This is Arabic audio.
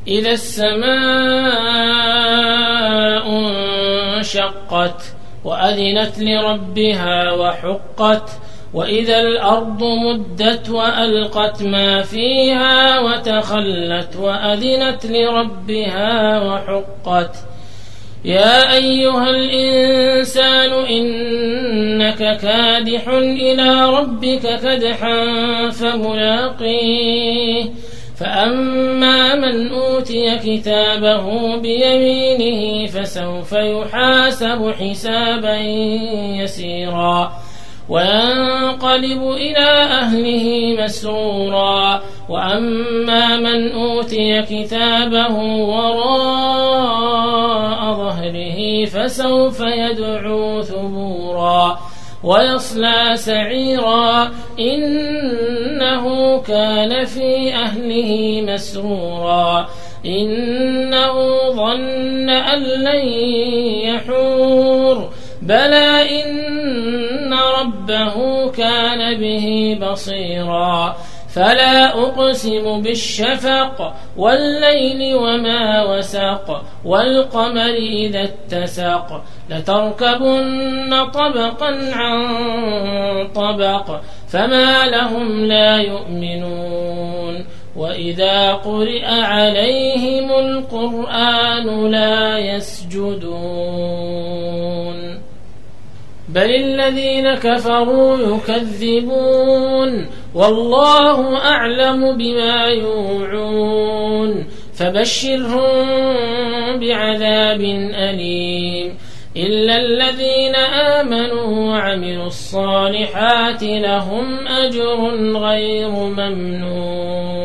إذا السماء انشقت وأذنت لربها وحقت وإذا الأرض مدت وألقت ما فيها وتخلت وأذنت لربها وحقت يا أيها الإنسان إنك كادح إلى ربك كدحا فملاقيه فأما من أوتي كتابه بيمينه فسوف يحاسب حسابا يسيرا وينقلب إلى أهله مسرورا وأما من أوتي كتابه وراء ظهره فسوف يدعو ثبورا ويصلى سعيرا إنه كان في أهله مسرورا إنه ظن أن لن يحور بلى إن ربه كان به بصيرا فلا أقسم بالشفق والليل وما وسق والقمر إذا اتسق لتركبن طبقا عن طبق فما لهم لا يؤمنون وإذا قرئ عليهم القرآن لا يسجدون بل الذين كفروا يكذبون والله أعلم بما يوعون فبشرهم بعذاب أليم إلا الذين آمنوا وعملوا الصالحات لهم أجر غير ممنون.